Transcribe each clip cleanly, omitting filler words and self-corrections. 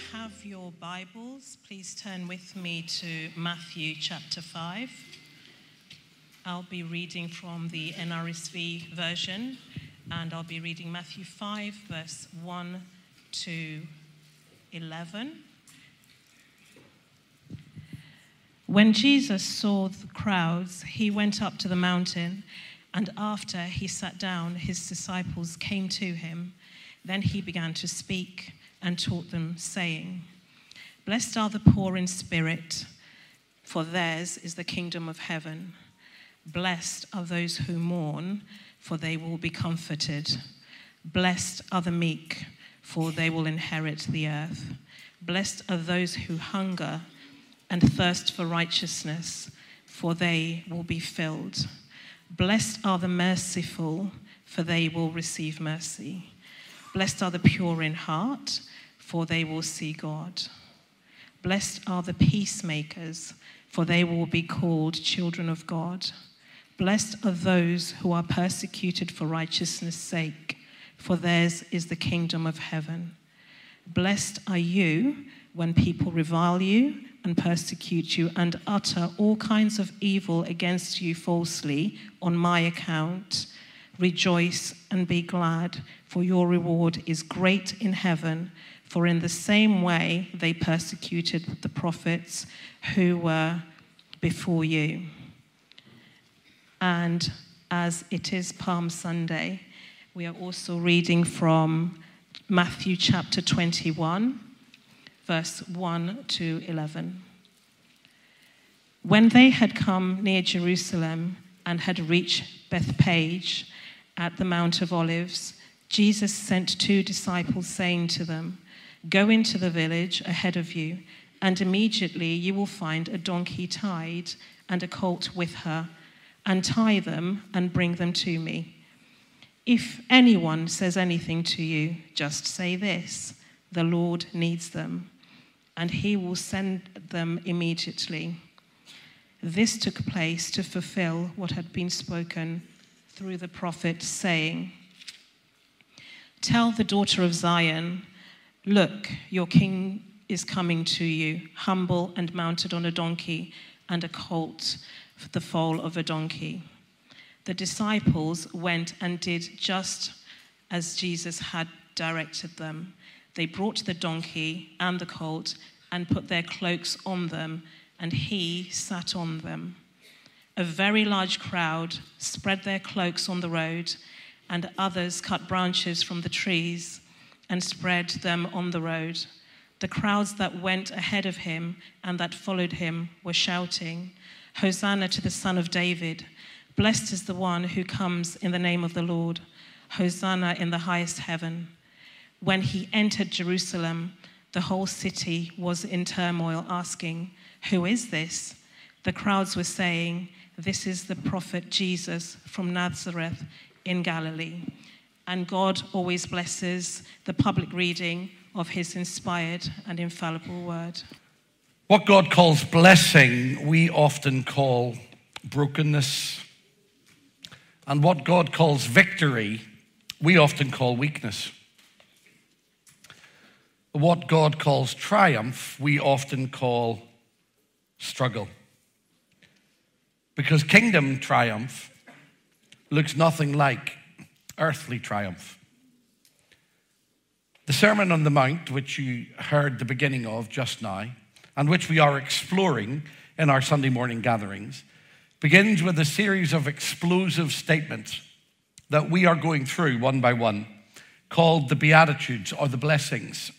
have your Bibles, please turn with me to Matthew chapter 5. I'll be reading from the NRSV version, and I'll be reading Matthew 5, verse 1 to 11. When Jesus saw the crowds, he went up to the mountain, and after he sat down, his disciples came to him. Then he began to speak and taught them, saying, "Blessed are the poor in spirit, for theirs is the kingdom of heaven. Blessed are those who mourn, for they will be comforted. Blessed are the meek, for they will inherit the earth. Blessed are those who hunger and thirst for righteousness, for they will be filled. Blessed are the merciful, for they will receive mercy. Blessed are the pure in heart, for they will see God. Blessed are the peacemakers, for they will be called children of God. Blessed are those who are persecuted for righteousness' sake, for theirs is the kingdom of heaven. Blessed are you when people revile you and persecute you and utter all kinds of evil against you falsely on my account. Rejoice and be glad, for your reward is great in heaven. For in the same way they persecuted the prophets who were before you." And as it is Palm Sunday, we are also reading from Matthew chapter 21, verse 1 to 11. When they had come near Jerusalem and had reached Bethphage at the Mount of Olives, Jesus sent 2 disciples, saying to them, "Go into the village ahead of you, and immediately you will find a donkey tied and a colt with her. Untie them and bring them to me. If anyone says anything to you, just say this: 'The Lord needs them,' and he will send them immediately." This took place to fulfill what had been spoken through the prophet, saying, "Tell the daughter of Zion, look, your king is coming to you, humble and mounted on a donkey and a colt, the foal of a donkey." The disciples went and did just as Jesus had directed them. They brought the donkey and the colt and put their cloaks on them, and he sat on them. A very large crowd spread their cloaks on the road, and others cut branches from the trees and spread them on the road. The crowds that went ahead of him and that followed him were shouting, "Hosanna to the Son of David. Blessed is the one who comes in the name of the Lord. Hosanna in the highest heaven." When he entered Jerusalem, the whole city was in turmoil, asking, "Who is this?" The crowds were saying, "This is the prophet Jesus from Nazareth in Galilee." And God always blesses the public reading of his inspired and infallible word. What God calls blessing, we often call brokenness. And what God calls victory, we often call weakness. What God calls triumph, we often call struggle. Because kingdom triumph looks nothing like earthly triumph. The Sermon on the Mount, which you heard the beginning of just now, and which we are exploring in our Sunday morning gatherings, begins with a series of explosive statements that we are going through one by one, called the Beatitudes or the blessings.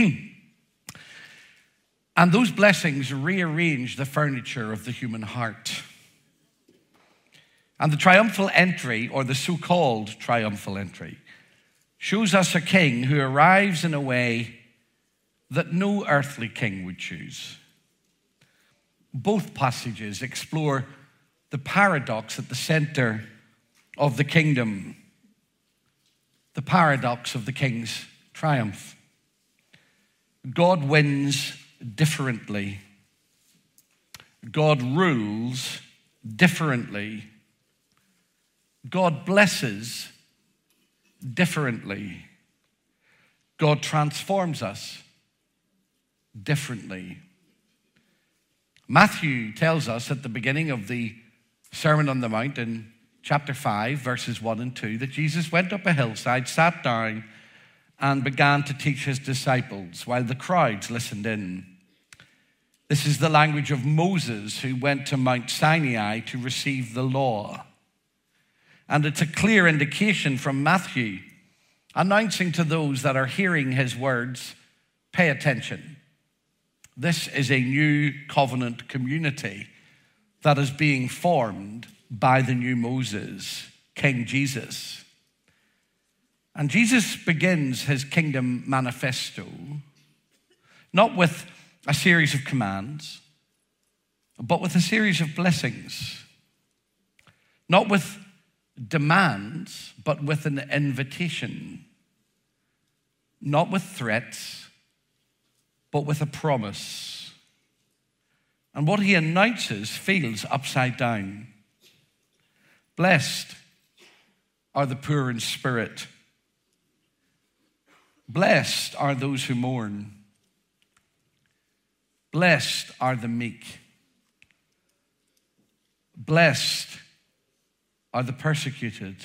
And those blessings rearrange the furniture of the human heart. And the triumphal entry, or the so-called triumphal entry, shows us a king who arrives in a way that no earthly king would choose. Both passages explore the paradox at the center of the kingdom, the paradox of the king's triumph. God wins differently. God rules differently. God blesses differently. God transforms us differently. Matthew tells us at the beginning of the Sermon on the Mount in chapter 5, verses 1 and 2, that Jesus went up a hillside, sat down, and began to teach his disciples while the crowds listened in. This is the language of Moses, who went to Mount Sinai to receive the law. And it's a clear indication from Matthew, announcing to those that are hearing his words, pay attention. This is a new covenant community that is being formed by the new Moses, King Jesus. And Jesus begins his kingdom manifesto not with a series of commands, but with a series of blessings. Not with demands, but with an invitation. Not with threats, but with a promise. And what he announces feels upside down. Blessed are the poor in spirit. Blessed are those who mourn. Blessed are the meek. Blessed are the persecuted.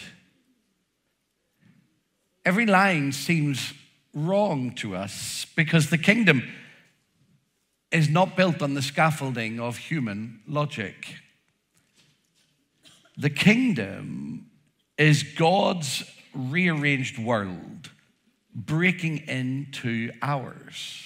Every line seems wrong to us because the kingdom is not built on the scaffolding of human logic. The kingdom is God's rearranged world breaking into ours.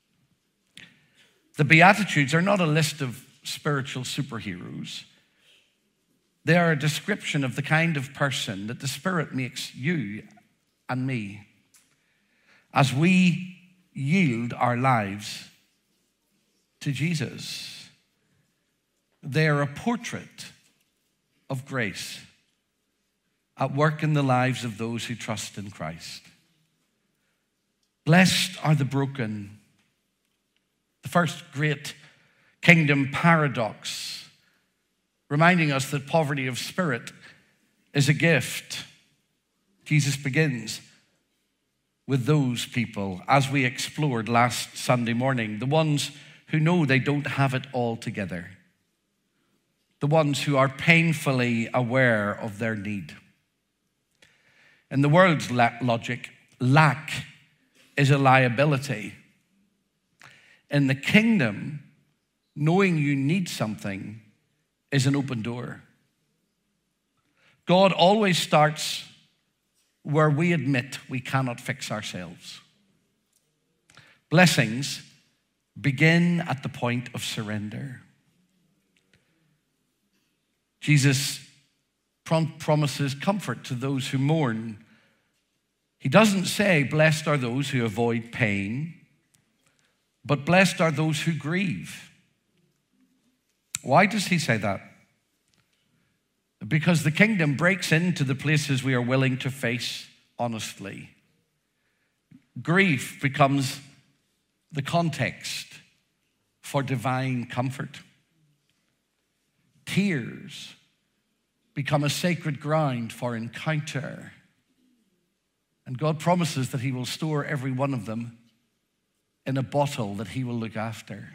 The Beatitudes are not a list of spiritual superheroes. They are a description of the kind of person that the Spirit makes you and me as we yield our lives to Jesus. They are a portrait of grace at work in the lives of those who trust in Christ. Blessed are the broken. The first great kingdom paradox, reminding us that poverty of spirit is a gift. Jesus begins with those people, as we explored last Sunday morning, the ones who know they don't have it all together, the ones who are painfully aware of their need. In the world's logic, lack is a liability. In the kingdom, knowing you need something is an open door. God always starts where we admit we cannot fix ourselves. Blessings begin at the point of surrender. Jesus promises comfort to those who mourn. He doesn't say, blessed are those who avoid pain, but blessed are those who grieve. Why does he say that? Because the kingdom breaks into the places we are willing to face honestly. Grief becomes the context for divine comfort. Tears become a sacred ground for encounter. And God promises that he will store every one of them in a bottle that he will look after.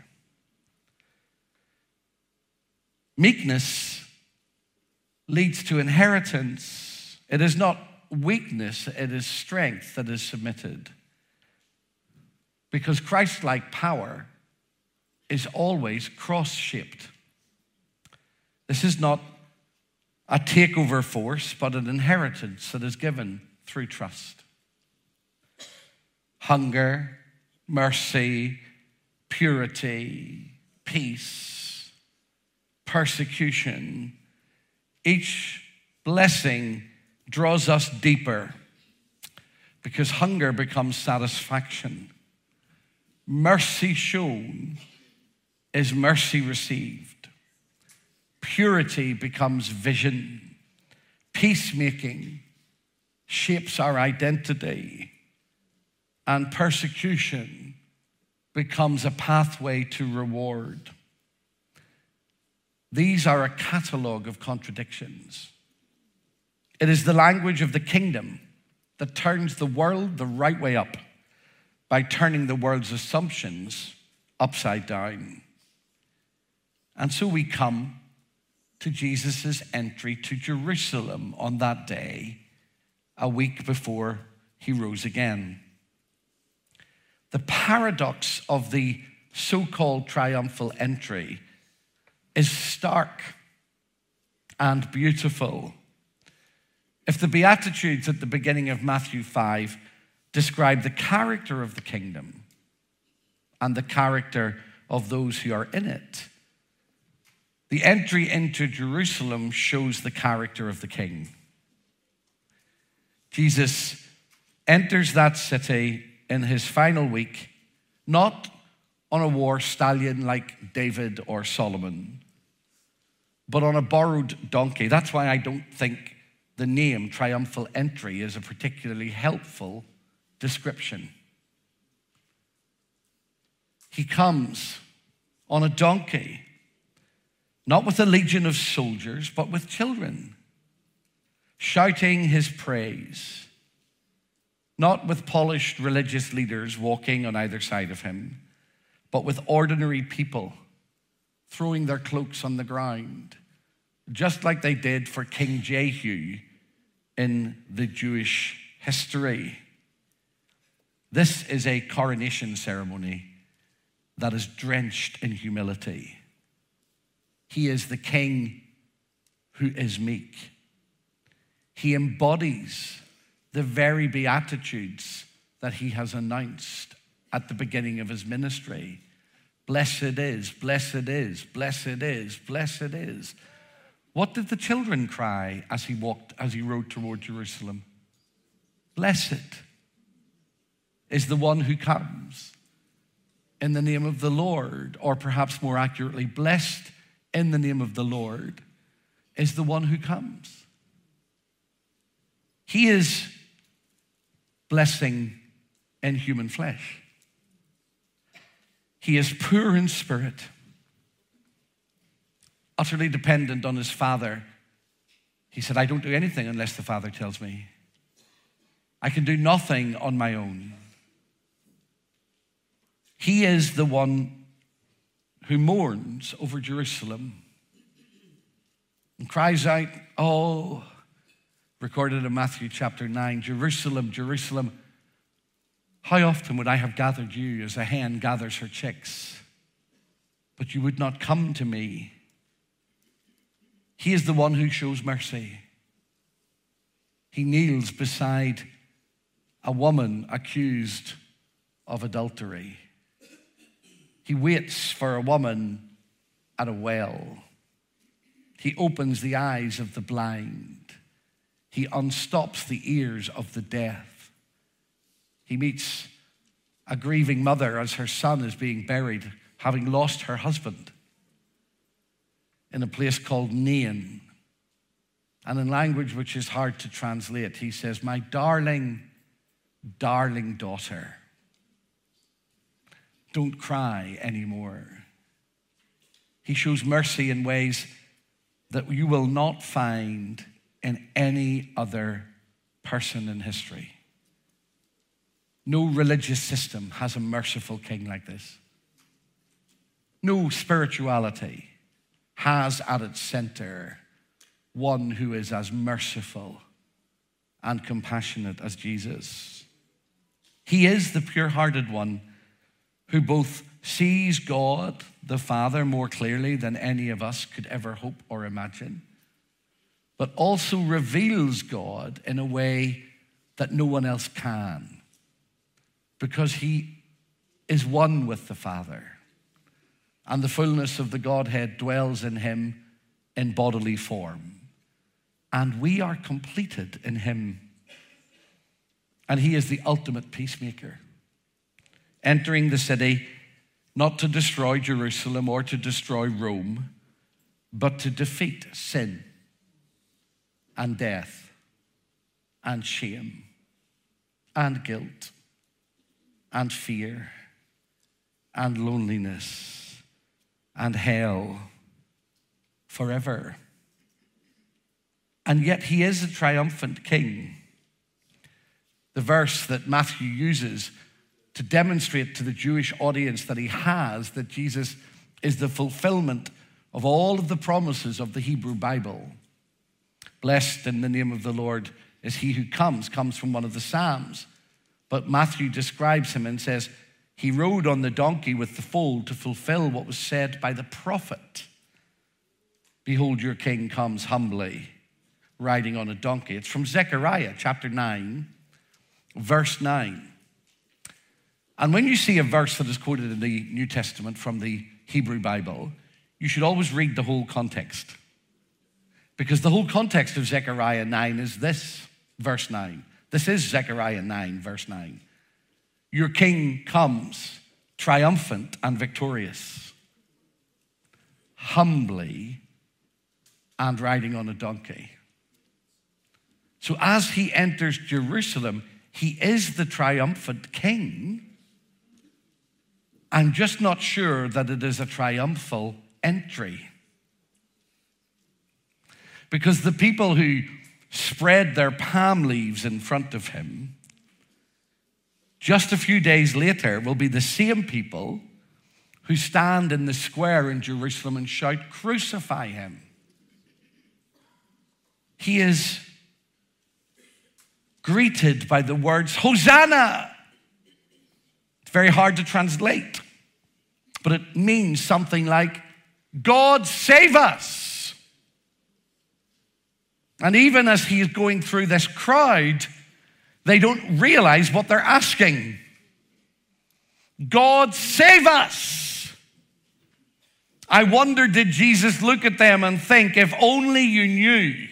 Meekness leads to inheritance. It is not weakness, it is strength that is submitted. Because Christ-like power is always cross-shaped. This is not a takeover force, but an inheritance that is given through trust. Hunger, mercy, purity, peace, persecution. Each blessing draws us deeper because hunger becomes satisfaction. Mercy shown is mercy received. Purity becomes vision. Peacemaking shapes our identity. And persecution becomes a pathway to reward. These are a catalog of contradictions. It is the language of the kingdom that turns the world the right way up by turning the world's assumptions upside down. And so we come to Jesus' entry to Jerusalem on that day, a week before he rose again. The paradox of the so-called triumphal entry is stark and beautiful. If the Beatitudes at the beginning of Matthew 5 describe the character of the kingdom and the character of those who are in it, the entry into Jerusalem shows the character of the king. Jesus enters that city in his final week, not on a war stallion like David or Solomon, but on a borrowed donkey. That's why I don't think the name triumphal entry is a particularly helpful description. He comes on a donkey, not with a legion of soldiers, but with children, shouting his praise, not with polished religious leaders walking on either side of him, but with ordinary people throwing their cloaks on the ground, just like they did for King Jehu in the Jewish history. This is a coronation ceremony that is drenched in humility. He is the king who is meek. He embodies the very beatitudes that he has announced at the beginning of his ministry. Blessed is, blessed is, blessed is, blessed is. What did the children cry as he rode toward Jerusalem? Blessed is the one who comes in the name of the Lord, or perhaps more accurately, blessed in the name of the Lord is the one who comes. He is blessing in human flesh. He is poor in spirit, utterly dependent on his Father. He said, I don't do anything unless the Father tells me. I can do nothing on my own. He is the one who mourns over Jerusalem and cries out, oh, recorded in Matthew chapter 9, Jerusalem, Jerusalem, how often would I have gathered you as a hen gathers her chicks, but you would not come to me. He is the one who shows mercy. He kneels beside a woman accused of adultery. He waits for a woman at a well. He opens the eyes of the blind. He unstops the ears of the deaf. He meets a grieving mother as her son is being buried, having lost her husband, in a place called Nain. And in language which is hard to translate, he says, my darling, darling daughter, don't cry anymore. He shows mercy in ways that you will not find in any other person in history. No religious system has a merciful king like this. No spirituality has at its center one who is as merciful and compassionate as Jesus. He is the pure-hearted one who both sees God, the Father, more clearly than any of us could ever hope or imagine, but also reveals God in a way that no one else can, because he is one with the Father, and the fullness of the Godhead dwells in him in bodily form, and we are completed in him. And he is the ultimate peacemaker, entering the city not to destroy Jerusalem or to destroy Rome, but to defeat sin and death and shame and guilt and fear and loneliness and hell forever. And yet he is a triumphant king. The verse that Matthew uses to demonstrate to the Jewish audience that that Jesus is the fulfillment of all of the promises of the Hebrew Bible. Blessed in the name of the Lord is he who comes from one of the Psalms. But Matthew describes him and says, he rode on the donkey with the foal to fulfill what was said by the prophet. Behold, your king comes humbly, riding on a donkey. It's from Zechariah chapter 9, verse 9. And when you see a verse that is quoted in the New Testament from the Hebrew Bible, you should always read the whole context. Because the whole context of Zechariah 9 is this, verse 9. This is Zechariah 9, verse 9. Your king comes triumphant and victorious, humbly and riding on a donkey. So as he enters Jerusalem, he is the triumphant king. I'm just not sure that it is a triumphal entry. Because the people who spread their palm leaves in front of him, just a few days later will be the same people who stand in the square in Jerusalem and shout, "Crucify him." He is greeted by the words, "Hosanna." It's very hard to translate, but it means something like, "God save us." And even as he is going through this crowd, they don't realize what they're asking. God save us. I wonder, did Jesus look at them and think, if only you knew,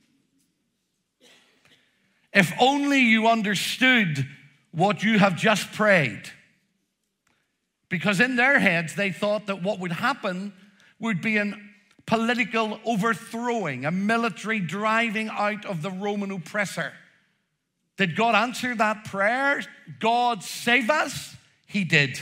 if only you understood what you have just prayed. Because in their heads, they thought that what would happen would be an political overthrowing, a military driving out of the Roman oppressor. Did God answer that prayer? God save us? He did.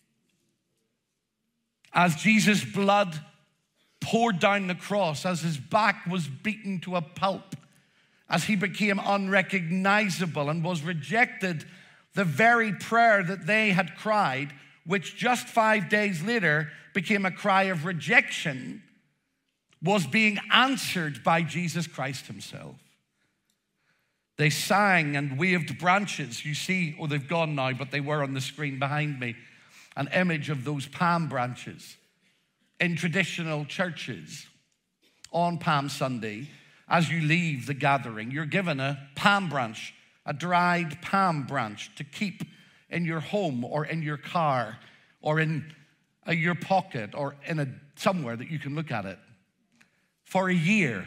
As Jesus' blood poured down the cross, as his back was beaten to a pulp, as he became unrecognizable and was rejected, the very prayer that they had cried, which just 5 days later became a cry of rejection, was being answered by Jesus Christ himself. They sang and waved branches. You see, they've gone now, but they were on the screen behind me. An image of those palm branches. In traditional churches, on Palm Sunday, as you leave the gathering, you're given a palm branch, a dried palm branch to keep in your home or in your car or in your pocket or in somewhere that you can look at it for a year.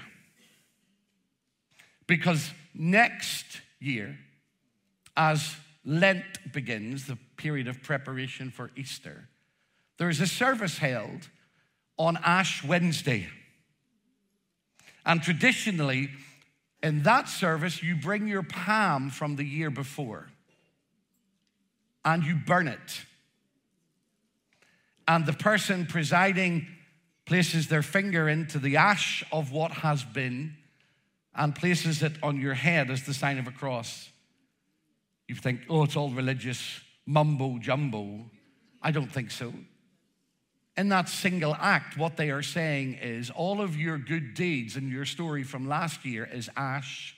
Because next year, as Lent begins, the period of preparation for Easter, there is a service held on Ash Wednesday. And traditionally, in that service, you bring your palm from the year before and you burn it. And the person presiding places their finger into the ash of what has been and places it on your head as the sign of a cross. You think, it's all religious mumbo jumbo. I don't think so. In that single act, what they are saying is all of your good deeds and your story from last year is ash.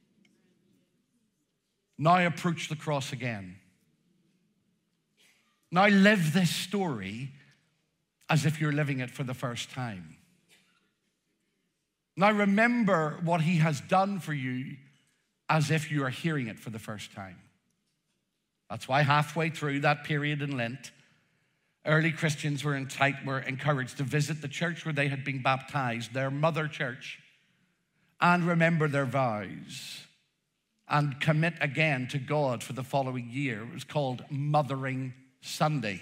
Now approach the cross again. Now live this story as if you're living it for the first time. Now remember what he has done for you as if you are hearing it for the first time. That's why halfway through that period in Lent, early Christians were encouraged to visit the church where they had been baptized, their mother church, and remember their vows and commit again to God for the following year. It was called Mothering Sunday.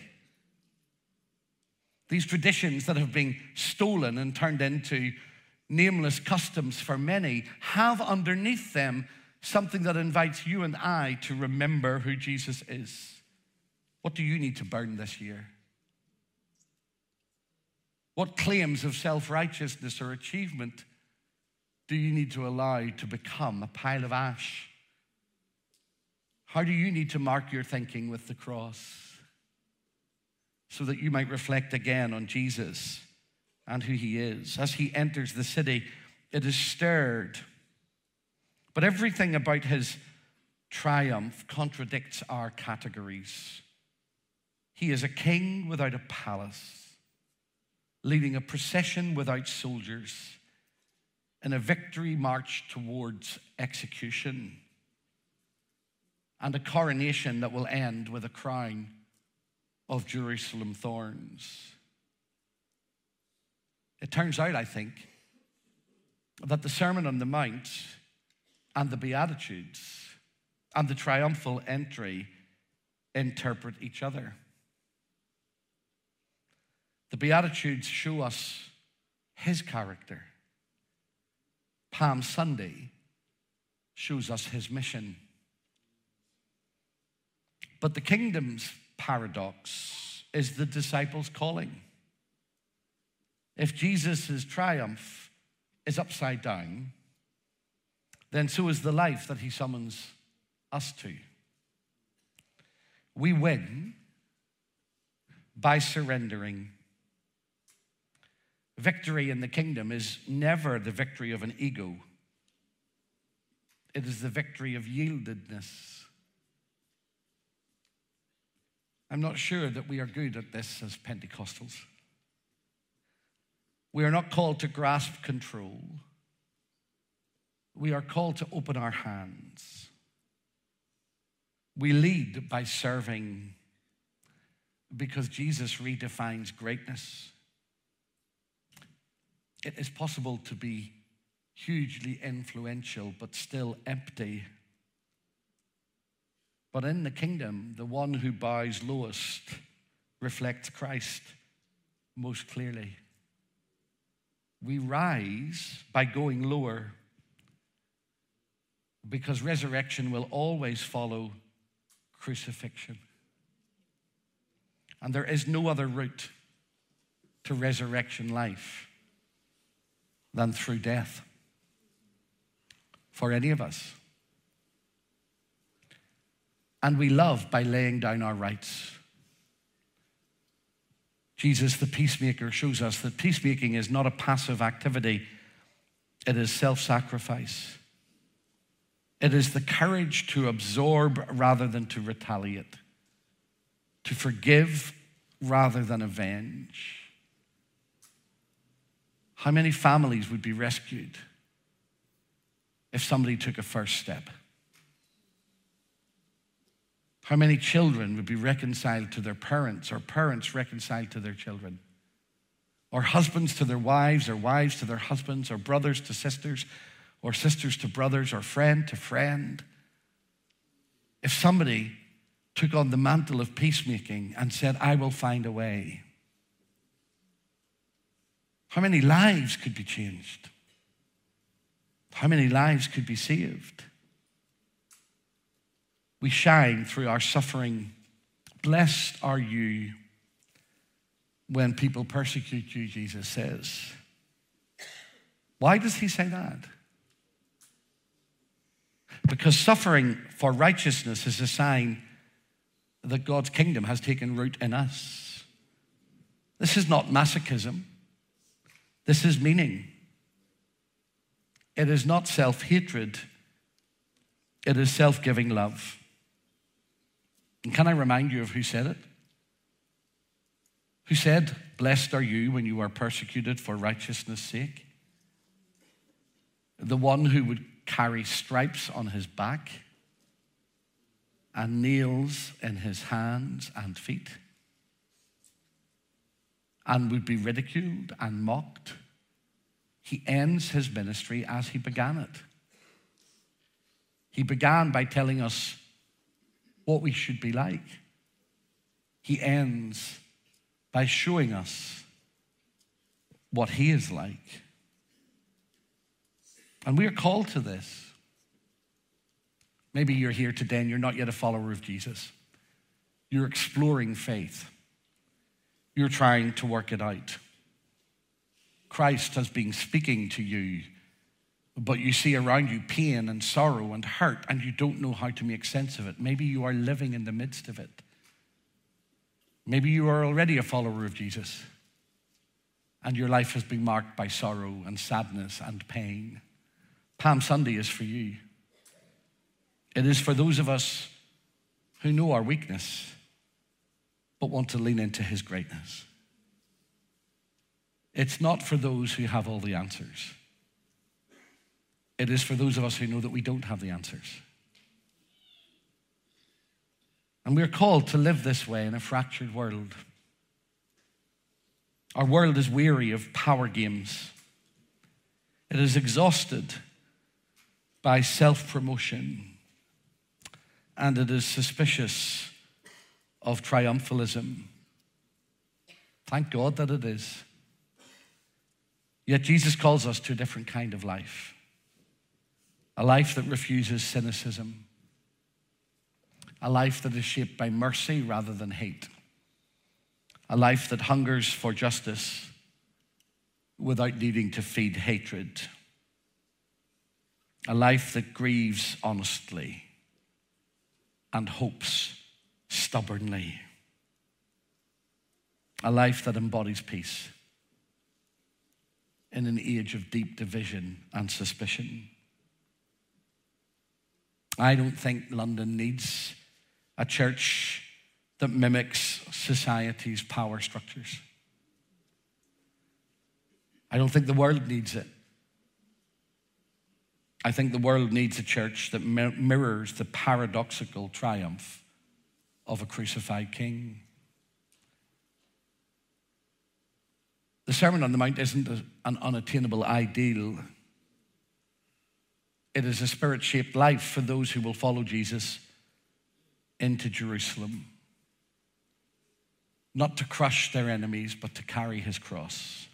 These traditions that have been stolen and turned into nameless customs for many have underneath them something that invites you and I to remember who Jesus is. What do you need to burn this year? What claims of self-righteousness or achievement do you need to allow to become a pile of ash How do you need to mark your thinking with the cross so that you might reflect again on Jesus and who he is? As he enters the city, it is stirred. But everything about his triumph contradicts our categories. He is a king without a palace, leading a procession without soldiers in a victory march towards execution and a coronation that will end with a crown of Jerusalem thorns. It turns out, I think, that the Sermon on the Mount and the Beatitudes and the triumphal entry interpret each other. The Beatitudes show us his character. Palm Sunday shows us his mission. But the kingdom's paradox is the disciples' calling. If Jesus' triumph is upside down, then so is the life that he summons us to. We win by surrendering. Victory in the kingdom is never the victory of an ego. It is the victory of yieldedness. I'm not sure that we are good at this as Pentecostals. We are not called to grasp control. We are called to open our hands. We lead by serving because Jesus redefines greatness. It is possible to be hugely influential but still empty. But in the kingdom, the one who bows lowest reflects Christ most clearly. We rise by going lower because resurrection will always follow crucifixion. And there is no other route to resurrection life than through death for any of us. And we love by laying down our rights. Jesus, the peacemaker, shows us that peacemaking is not a passive activity. It is self-sacrifice. It is the courage to absorb rather than to retaliate, to forgive rather than avenge. How many families would be rescued if somebody took a first step? How many children would be reconciled to their parents, or parents reconciled to their children? Or husbands to their wives, or wives to their husbands, or brothers to sisters, or sisters to brothers, or friend to friend? If somebody took on the mantle of peacemaking and said, I will find a way, how many lives could be changed? How many lives could be saved? We shine through our suffering. Blessed are you when people persecute you, Jesus says. Why does he say that? Because suffering for righteousness is a sign that God's kingdom has taken root in us. This is not masochism. This is meaning. It is not self-hatred. It is self-giving love. And can I remind you of who said it? Who said, blessed are you when you are persecuted for righteousness' sake? The one who would carry stripes on his back and nails in his hands and feet, and would be ridiculed and mocked. He ends his ministry as he began it. He began by telling us what we should be like. He ends by showing us what he is like. And we are called to this. Maybe you're here today and you're not yet a follower of Jesus. You're exploring faith. You're trying to work it out. Christ has been speaking to you but you see around you pain and sorrow and hurt, and you don't know how to make sense of it. Maybe you are living in the midst of it. Maybe you are already a follower of Jesus, and your life has been marked by sorrow and sadness and pain. Palm Sunday is for you. It is for those of us who know our weakness, but want to lean into his greatness. It's not for those who have all the answers. It is for those of us who know that we don't have the answers. And we're called to live this way in a fractured world. Our world is weary of power games. It is exhausted by self-promotion. And it is suspicious of triumphalism. Thank God that it is. Yet Jesus calls us to a different kind of life. A life that refuses cynicism. A life that is shaped by mercy rather than hate. A life that hungers for justice without needing to feed hatred. A life that grieves honestly and hopes stubbornly. A life that embodies peace in an age of deep division and suspicion. I don't think London needs a church that mimics society's power structures. I don't think the world needs it. I think the world needs a church that mirrors the paradoxical triumph of a crucified king. The Sermon on the Mount isn't an unattainable ideal. It is a spirit-shaped life for those who will follow Jesus into Jerusalem. Not to crush their enemies, but to carry his cross.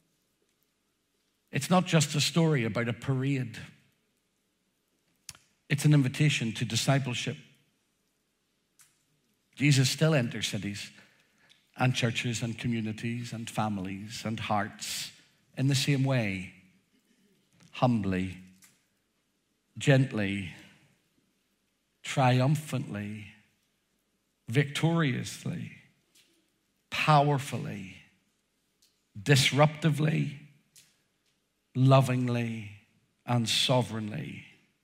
It's not just a story about a parade. It's an invitation to discipleship. Jesus still enters cities and churches and communities and families and hearts in the same way. Humbly, gently, triumphantly, victoriously, powerfully, disruptively, lovingly, and sovereignly.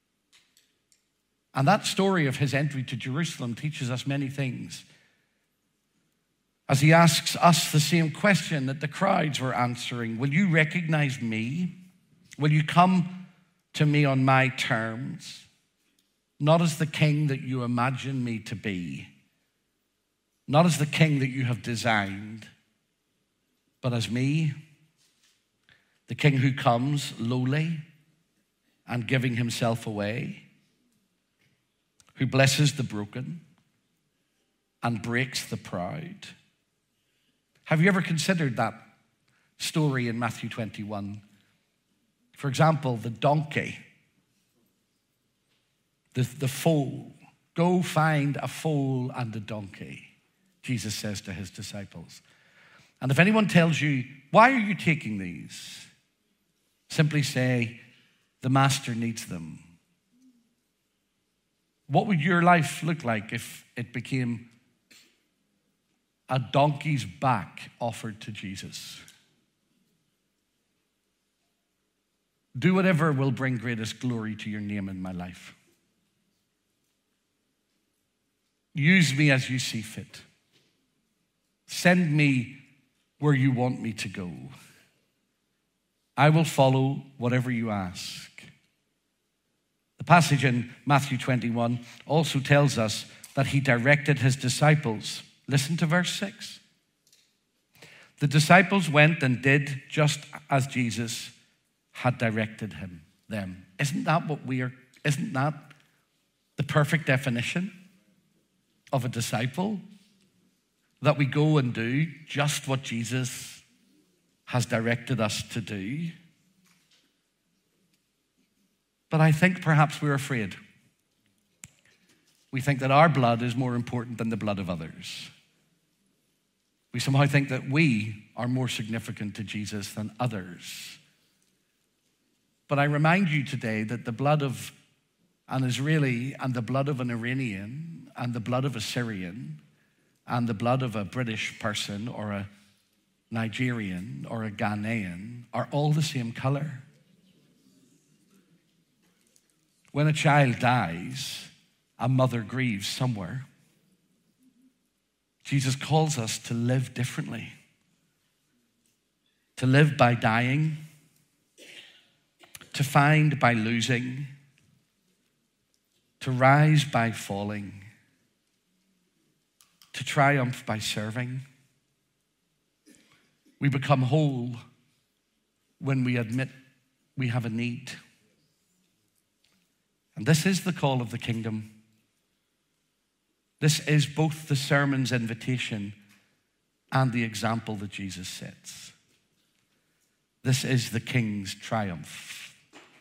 And that story of his entry to Jerusalem teaches us many things. As he asks us the same question that the crowds were answering, will you recognize me? Will you come to me on my terms? Not as the king that you imagine me to be. Not as the king that you have designed, but as me, the king who comes lowly and giving himself away, who blesses the broken and breaks the proud. Have you ever considered that story in Matthew 21? For example, the donkey, the foal. Go find a foal and a donkey, Jesus says to his disciples. And if anyone tells you, why are you taking these? Simply say, the master needs them. What would your life look like if it became a donkey's back offered to Jesus? Do whatever will bring greatest glory to your name in my life. Use me as you see fit. Send me where you want me to go. I will follow whatever you ask. The passage in Matthew 21 also tells us that he directed his disciples. Listen to verse 6. The disciples went and did just as Jesus had directed them. Isn't that the perfect definition of a disciple? That we go and do just what Jesus has directed us to do. But I think perhaps we're afraid. We think that our blood is more important than the blood of others. We somehow think that we are more significant to Jesus than others. But I remind you today that the blood of an Israeli and the blood of an Iranian and the blood of a Syrian and the blood of a British person or a Nigerian or a Ghanaian are all the same color. When a child dies, a mother grieves somewhere. Jesus calls us to live differently, to live by dying, to find by losing, to rise by falling, to triumph by serving. We become whole when we admit we have a need. And this is the call of the kingdom. This is both the sermon's invitation and the example that Jesus sets. This is the King's triumph.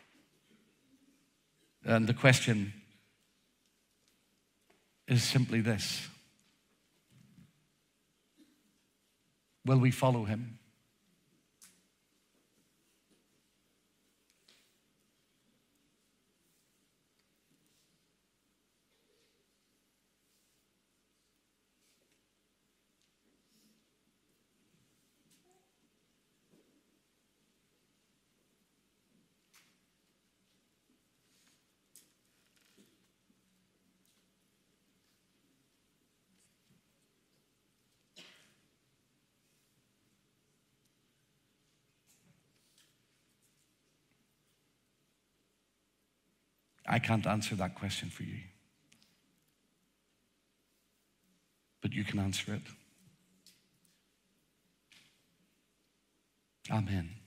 And the question is simply this: will we follow him? I can't answer that question for you, but you can answer it. Amen.